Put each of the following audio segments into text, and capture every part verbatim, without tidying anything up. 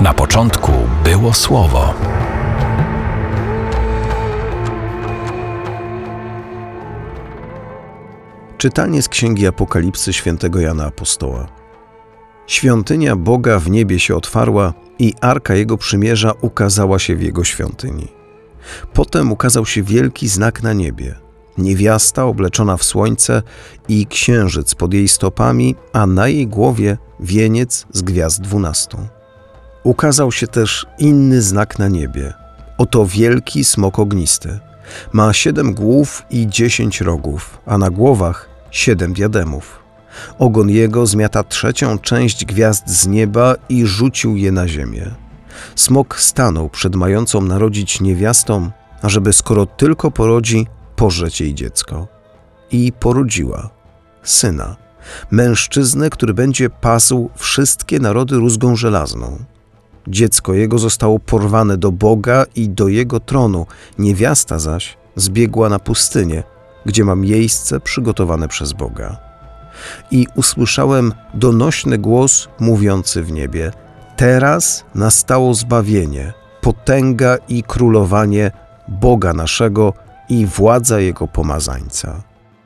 Na początku było Słowo. Czytanie z Księgi Apokalipsy świętego Jana Apostoła. Świątynia Boga w niebie się otwarła i Arka Jego Przymierza ukazała się w Jego świątyni. Potem ukazał się wielki znak na niebie. Niewiasta obleczona w słońce i księżyc pod jej stopami, a na jej głowie wieniec z gwiazd dwunastu. Ukazał się też inny znak na niebie. Oto wielki smok ognisty. Ma siedem głów i dziesięć rogów, a na głowach siedem diademów. Ogon jego zmiata trzecią część gwiazd z nieba i rzucił je na ziemię. Smok stanął przed mającą narodzić niewiastą, ażeby skoro tylko porodzi, pożreć jej dziecko. I porodziła syna, mężczyznę, który będzie pasł wszystkie narody rózgą żelazną. Dziecko jego zostało porwane do Boga i do jego tronu, niewiasta zaś zbiegła na pustynię, gdzie ma miejsce przygotowane przez Boga. I usłyszałem donośny głos mówiący w niebie: teraz nastało zbawienie, potęga i królowanie Boga naszego i władza Jego pomazańca.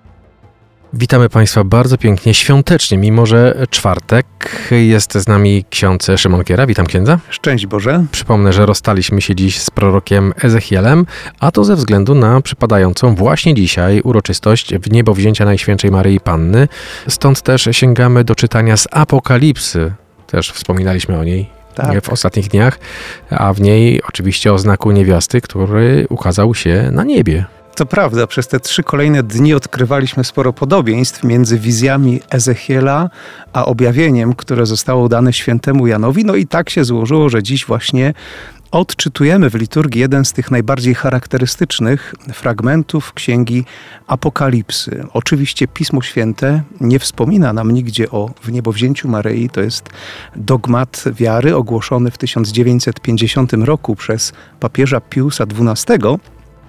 Witamy Państwa bardzo pięknie, świątecznie, mimo że czwartek. Jest z nami ksiądz Szymon Kiera. Witam księdza. Szczęść Boże. Przypomnę, że rozstaliśmy się dziś z prorokiem Ezechielem, a to ze względu na przypadającą właśnie dzisiaj uroczystość wniebowzięcia Najświętszej Maryi Panny. Stąd też sięgamy do czytania z Apokalipsy. Też wspominaliśmy o niej tak. w ostatnich dniach, a w niej oczywiście o znaku niewiasty, który ukazał się na niebie. To prawda, przez te trzy kolejne dni odkrywaliśmy sporo podobieństw między wizjami Ezechiela a objawieniem, które zostało dane świętemu Janowi. No i tak się złożyło, że dziś właśnie odczytujemy w liturgii jeden z tych najbardziej charakterystycznych fragmentów Księgi Apokalipsy. Oczywiście Pismo Święte nie wspomina nam nigdzie o wniebowzięciu Maryi. To jest dogmat wiary ogłoszony w tysiąc dziewięćset pięćdziesiątym roku przez papieża Piusa dwunastego.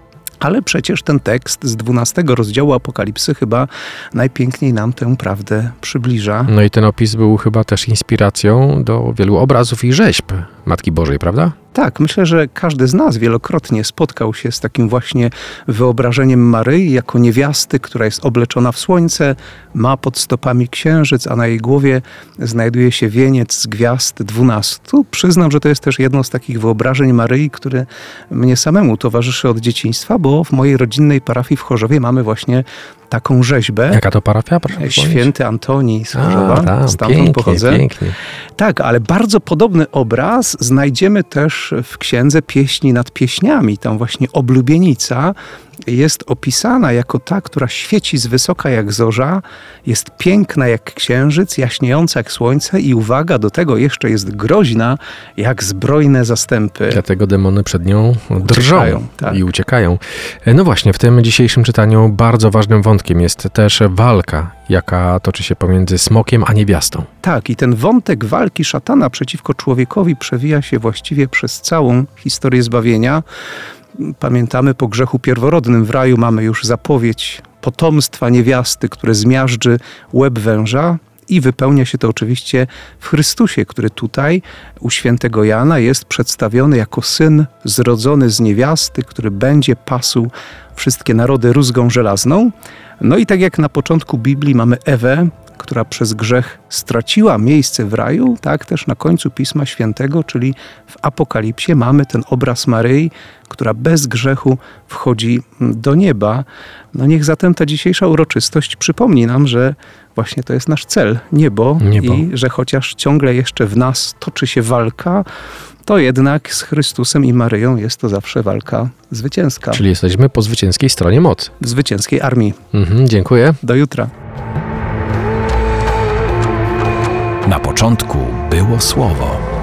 Ale przecież ten tekst z dwunastego rozdziału Apokalipsy chyba najpiękniej nam tę prawdę przybliża. No i ten opis był chyba też inspiracją do wielu obrazów i rzeźb Matki Bożej, prawda? Tak, myślę, że każdy z nas wielokrotnie spotkał się z takim właśnie wyobrażeniem Maryi jako niewiasty, która jest obleczona w słońce, ma pod stopami księżyc, a na jej głowie znajduje się wieniec z gwiazd dwunastu. Przyznam, że to jest też jedno z takich wyobrażeń Maryi, które mnie samemu towarzyszy od dzieciństwa, bo w mojej rodzinnej parafii w Chorzowie mamy właśnie taką rzeźbę. Jaka to parafia? Proszę Święty Antoni z Chorzowa, A, tam, stamtąd pięknie, pochodzę. Pięknie. Tak, ale bardzo podobny obraz znajdziemy też w księdze Pieśni nad pieśniami. Tam właśnie oblubienica jest opisana jako ta, która świeci z wysoka jak zorza, jest piękna jak księżyc, jaśniejąca jak słońce i uwaga, do tego jeszcze jest groźna jak zbrojne zastępy. Dlatego demony przed nią drżą uciekają, tak. i uciekają. No właśnie, w tym dzisiejszym czytaniu bardzo ważnym wątkiem jest też walka, jaka toczy się pomiędzy smokiem a niewiastą. Tak, i ten wątek walki szatana przeciwko człowiekowi przewija się właściwie przez całą historię zbawienia. Pamiętamy, po grzechu pierworodnym w raju mamy już zapowiedź potomstwa niewiasty, które zmiażdży łeb węża i wypełnia się to oczywiście w Chrystusie, który tutaj u świętego Jana jest przedstawiony jako syn zrodzony z niewiasty, który będzie pasł wszystkie narody rózgą żelazną. No i tak jak na początku Biblii mamy Ewę, która przez grzech straciła miejsce w raju, tak też na końcu Pisma Świętego, czyli w Apokalipsie, mamy ten obraz Maryi, która bez grzechu wchodzi do nieba. No niech zatem ta dzisiejsza uroczystość przypomni nam, że właśnie to jest nasz cel, niebo, niebo. I że chociaż ciągle jeszcze w nas toczy się walka, to jednak z Chrystusem i Maryją jest to zawsze walka zwycięska. Czyli jesteśmy po zwycięskiej stronie mocy. Zwycięskiej armii. Mhm, dziękuję. Do jutra. Na początku było Słowo.